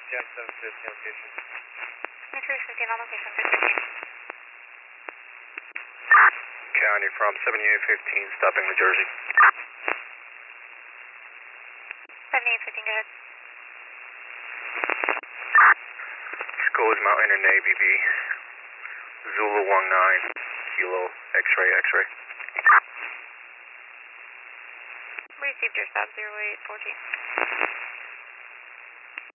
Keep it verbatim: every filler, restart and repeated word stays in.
Jack seven fifteen location. Matrix fifteen on location, six fifteen. County from seventy-eight fifteen, stopping New Jersey. seventy-eight fifteen, go ahead. School's Mountain and Navy B. Zulu one nine, Kilo, X-ray, X-ray. Received your stop zero eight fourteen.